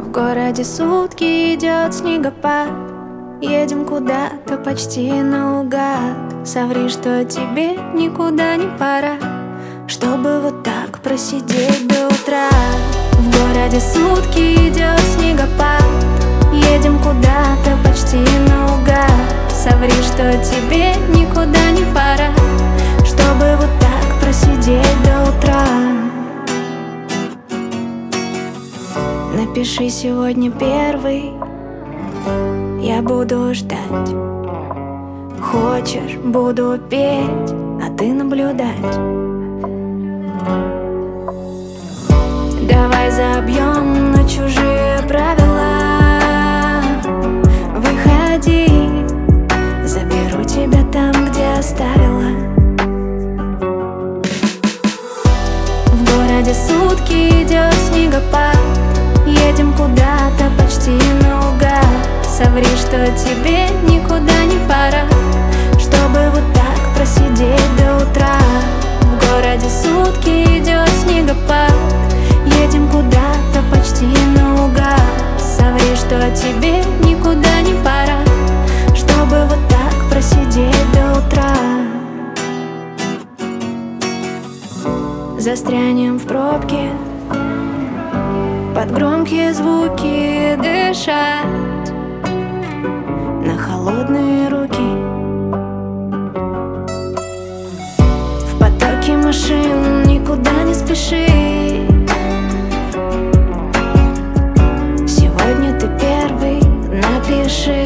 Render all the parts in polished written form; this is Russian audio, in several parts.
В городе сутки идет снегопад. Едем куда-то почти наугад. Соври, что тебе никуда не пора, чтобы вот так просидеть до утра. В городе сутки идет снегопад. Едем куда-то почти наугад. Соври, что тебе никуда не пора, чтобы вот так просидеть до утра. Напиши сегодня первый, я буду ждать. Хочешь, буду петь, а ты наблюдать. Давай забьем на чужие правила. Выходи, заберу тебя там, где оставила. В городе сутки идет снегопад. Едем куда-то почти наугад. Соври, что тебе никуда не пора, чтобы вот так просидеть до утра. В городе сутки идет снегопад. Едем куда-то почти наугад. Соври, что тебе никуда не пора, чтобы вот так просидеть до утра. Застрянем в пробке, под громкие звуки дышать, на холодные руки. В потоке машин никуда не спеши. Сегодня ты первый, напиши.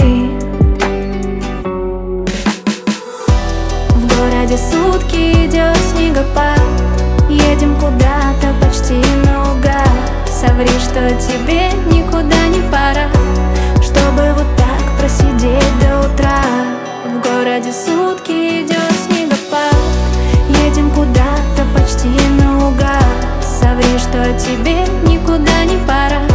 В городе сутки идет снегопад. Едем куда-то почти наугад. Соври, что тебе никуда не пора, чтобы вот так просидеть до утра. В городе сутки идет снегопад. Едем куда-то почти наугад. Соври, что тебе никуда не пора,